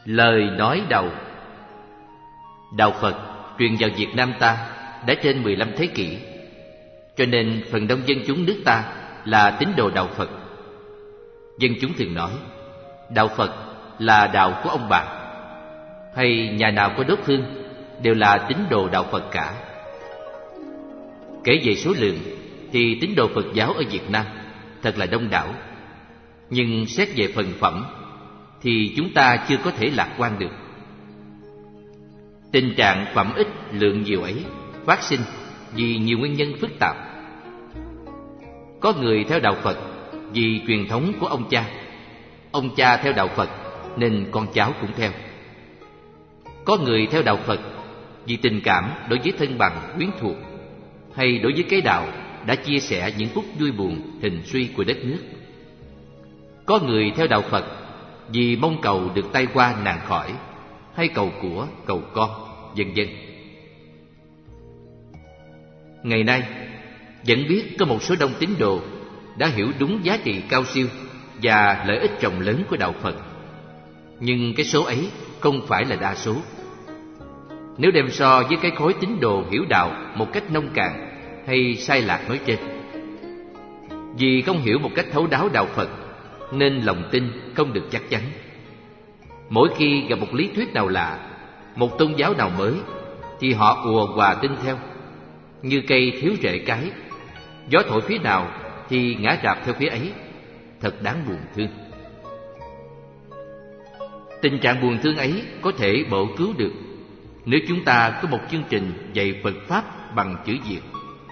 Lời nói đầu. Đạo Phật truyền vào Việt Nam ta đã trên 15 thế kỷ, cho nên phần đông dân chúng nước ta là tín đồ đạo Phật. Dân chúng thường nói đạo Phật là đạo của ông bà, hay nhà nào có đốt hương đều là tín đồ đạo Phật cả. Kể về số lượng thì tín đồ Phật giáo ở Việt Nam thật là đông đảo, nhưng xét về phần phẩm thì chúng ta chưa có thể lạc quan được. Tình trạng phẩm ít lượng nhiều ấy phát sinh vì nhiều nguyên nhân phức tạp. Có người theo đạo Phật vì truyền thống của ông cha theo đạo Phật nên con cháu cũng theo. Có người theo đạo Phật vì tình cảm đối với thân bằng quyến thuộc, hay đối với cái đạo đã chia sẻ những phút vui buồn hình suy của đất nước. Có người theo đạo Phật vì mong cầu được tai qua nạn khỏi, hay cầu của, cầu con, vân vân. Ngày nay vẫn biết có một số đông tín đồ đã hiểu đúng giá trị cao siêu và lợi ích rộng lớn của đạo Phật, nhưng cái số ấy không phải là đa số. Nếu đem so với cái khối tín đồ hiểu đạo một cách nông cạn hay sai lạc nói trên, vì không hiểu một cách thấu đáo đạo Phật nên lòng tin không được chắc chắn. Mỗi khi gặp một lý thuyết nào lạ, một tôn giáo nào mới, thì họ ùa hòa tin theo, như cây thiếu rễ cái, gió thổi phía nào thì ngã rạp theo phía ấy. Thật đáng buồn thương. Tình trạng buồn thương ấy có thể bổ cứu được nếu chúng ta có một chương trình dạy Phật Pháp bằng chữ Việt.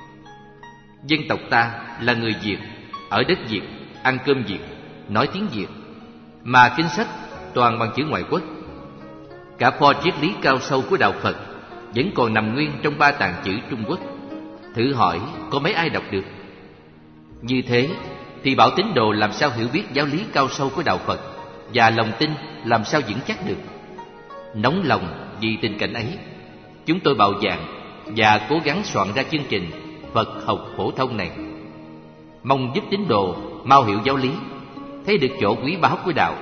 Dân tộc ta là người Việt, ở đất Việt, ăn cơm Việt, nói tiếng Việt, mà kinh sách toàn bằng chữ ngoại quốc. Cả pho triết lý cao sâu của đạo Phật vẫn còn nằm nguyên trong ba tạng chữ Trung Quốc. Thử hỏi có mấy ai đọc được? Như thế thì bảo tín đồ làm sao hiểu biết giáo lý cao sâu của đạo Phật, và lòng tin làm sao vững chắc được? Nóng lòng vì tình cảnh ấy, chúng tôi bạo dạn và cố gắng soạn ra chương trình Phật học phổ thông này, mong giúp tín đồ mau hiểu giáo lý, thấy được chỗ quý báu của đạo,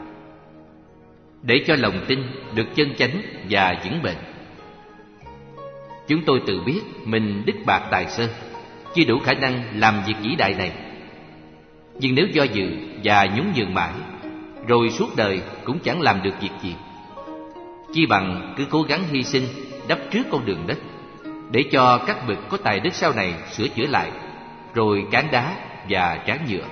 để cho lòng tin được chân chánh và vững bền. Chúng tôi tự biết mình đức bạc tài sơ, chưa đủ khả năng làm việc vĩ đại này. Nhưng nếu do dự và nhún nhường mãi, rồi suốt đời cũng chẳng làm được việc gì. Chi bằng cứ cố gắng hy sinh đắp trước con đường đất, để cho các bậc có tài đức sau này sửa chữa lại, rồi cán đá và tráng nhựa.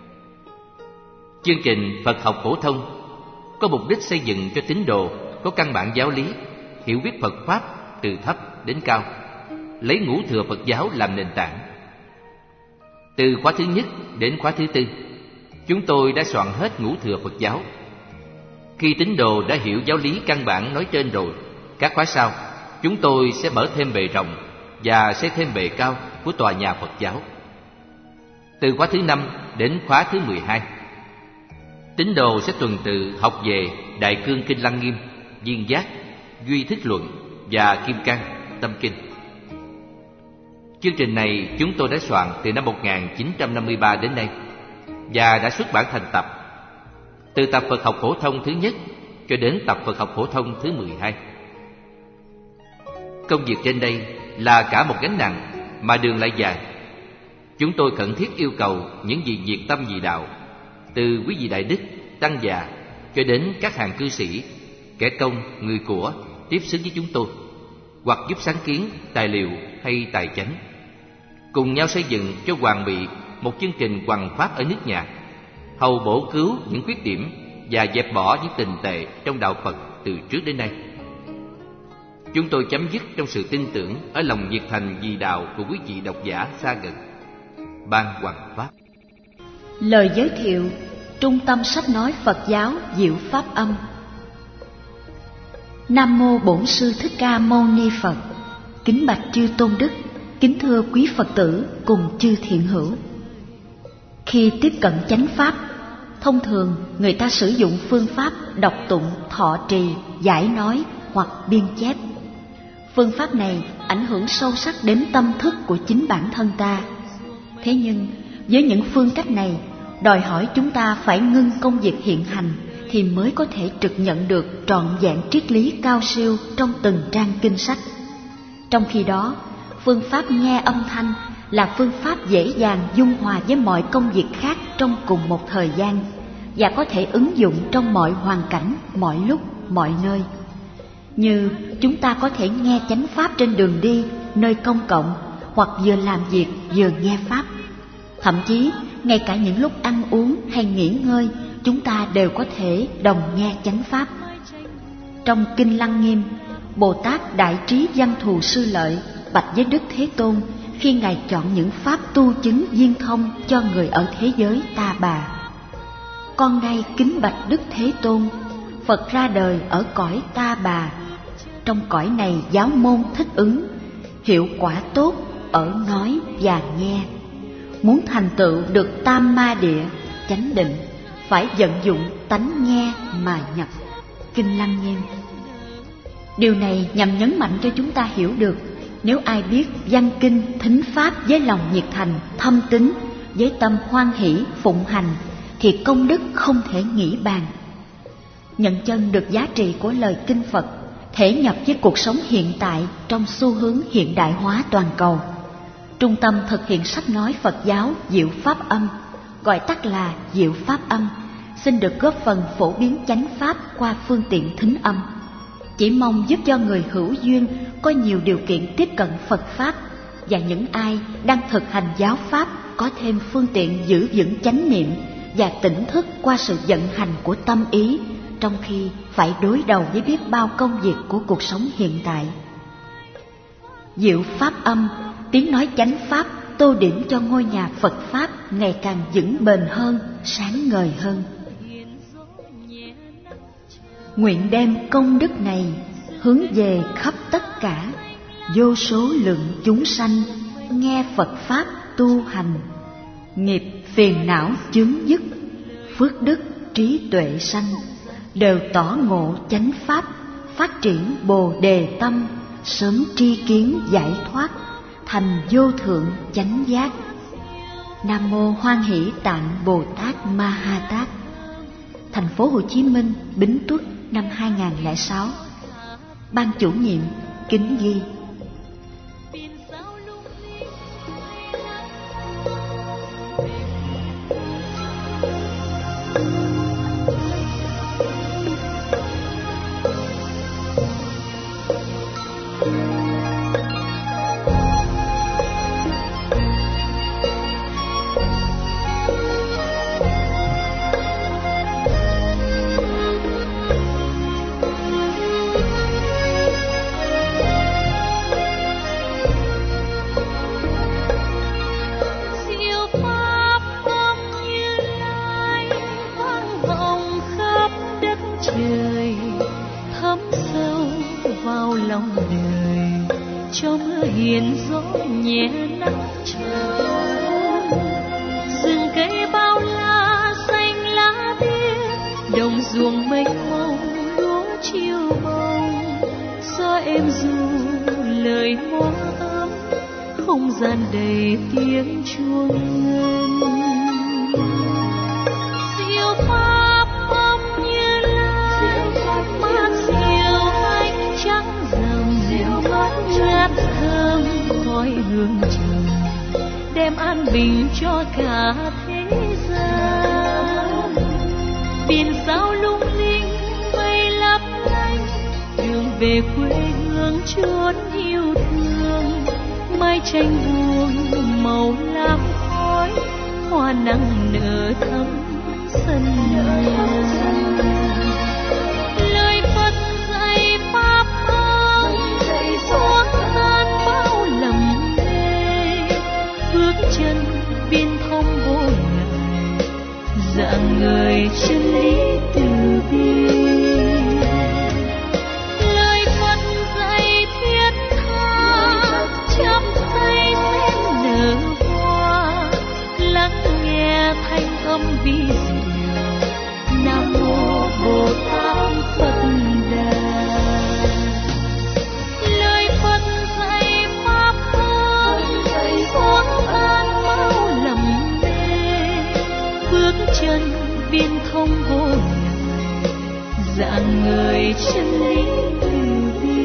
Chương trình Phật học phổ thông có mục đích xây dựng cho tín đồ có căn bản giáo lý, hiểu biết Phật Pháp từ thấp đến cao, lấy ngũ thừa Phật giáo làm nền tảng. Từ khóa thứ nhất đến khóa thứ tư, chúng tôi đã soạn hết ngũ thừa Phật giáo. Khi tín đồ đã hiểu giáo lý căn bản nói trên rồi, các khóa sau chúng tôi sẽ mở thêm bề rộng và xây thêm bề cao của tòa nhà Phật giáo. Từ khóa thứ 5 đến khóa thứ 12, tín đồ sẽ tuần tự học về Đại Cương Kinh Lăng Nghiêm, Viên Giác, Duy Thức Luận và Kim Cang, Tâm Kinh. Chương trình này chúng tôi đã soạn từ năm 1953 đến nay và đã xuất bản thành tập, từ tập Phật học phổ thông thứ nhất cho đến tập Phật học phổ thông thứ 12. Công việc trên đây là cả một gánh nặng mà đường lại dài. Chúng tôi khẩn thiết yêu cầu những vị nhiệt tâm vì đạo, từ quý vị đại đức, tăng già cho đến các hàng cư sĩ, kẻ công, người của tiếp xúc với chúng tôi, hoặc giúp sáng kiến, tài liệu hay tài chánh, cùng nhau xây dựng cho hoàn bị một chương trình hoằng pháp ở nước nhà, hầu bổ cứu những khuyết điểm và dẹp bỏ những tình tệ trong đạo Phật từ trước đến nay. Chúng tôi chấm dứt trong sự tin tưởng ở lòng nhiệt thành vì đạo của quý vị độc giả xa gần. Ban hoằng pháp. Lời giới thiệu Trung tâm sách nói Phật giáo Diệu Pháp Âm. Nam mô Bổn Sư Thích Ca Mâu Ni Phật. Kính bạch chư tôn đức, kính thưa quý Phật tử cùng chư thiện hữu. Khi tiếp cận chánh pháp, thông thường người ta sử dụng phương pháp đọc tụng, thọ trì, giải nói hoặc biên chép. Phương pháp này ảnh hưởng sâu sắc đến tâm thức của chính bản thân ta. Thế nhưng với những phương cách này, đòi hỏi chúng ta phải ngưng công việc hiện hành thì mới có thể trực nhận được trọn vẹn triết lý cao siêu trong từng trang kinh sách. Trong khi đó, phương pháp nghe âm thanh là phương pháp dễ dàng dung hòa với mọi công việc khác trong cùng một thời gian và có thể ứng dụng trong mọi hoàn cảnh, mọi lúc, mọi nơi. Như chúng ta có thể nghe chánh pháp trên đường đi, nơi công cộng, hoặc vừa làm việc vừa nghe pháp. Thậm chí, ngay cả những lúc ăn uống hay nghỉ ngơi, chúng ta đều có thể đồng nghe chánh pháp. Trong Kinh Lăng Nghiêm, Bồ Tát Đại Trí Văn Thù Sư Lợi bạch với Đức Thế Tôn khi Ngài chọn những pháp tu chứng viên thông cho người ở thế giới Ta Bà. Con nay kính bạch Đức Thế Tôn, Phật ra đời ở cõi Ta Bà. Trong cõi này giáo môn thích ứng, hiệu quả tốt ở nói và nghe. Muốn thành tựu được tam ma địa, chánh định, phải vận dụng tánh nghe mà nhập. Kinh Lăng Nghiêm. Điều này nhằm nhấn mạnh cho chúng ta hiểu được, nếu ai biết văn kinh, thính pháp với lòng nhiệt thành, thâm tín, với tâm hoan hỷ, phụng hành, thì công đức không thể nghĩ bàn. Nhận chân được giá trị của lời kinh Phật, thể nhập với cuộc sống hiện tại trong xu hướng hiện đại hóa toàn cầu. Trung tâm thực hiện sách nói Phật giáo Diệu Pháp Âm, gọi tắt là Diệu Pháp Âm, xin được góp phần phổ biến chánh pháp qua phương tiện thính âm. Chỉ mong giúp cho người hữu duyên có nhiều điều kiện tiếp cận Phật Pháp, và những ai đang thực hành giáo Pháp có thêm phương tiện giữ vững chánh niệm và tỉnh thức qua sự vận hành của tâm ý, trong khi phải đối đầu với biết bao công việc của cuộc sống hiện tại. Diệu Pháp Âm, tiếng nói chánh pháp, tô điểm cho ngôi nhà Phật Pháp ngày càng vững bền hơn, sáng ngời hơn. Nguyện đem công đức này hướng về khắp tất cả vô số lượng chúng sanh nghe Phật Pháp tu hành, nghiệp phiền não chướng dứt, phước đức trí tuệ sanh, đều tỏ ngộ chánh pháp, phát triển Bồ Đề tâm, sớm tri kiến giải thoát, thành vô thượng chánh giác. Nam mô Hoan Hỷ Tạng Bồ Tát Ma Ha Tát. Thành phố Hồ Chí Minh, Bính Tuất, năm 2006. Ban chủ nhiệm kính ghi. chân viên thông vô ngại, dạng người chân lý từ bi.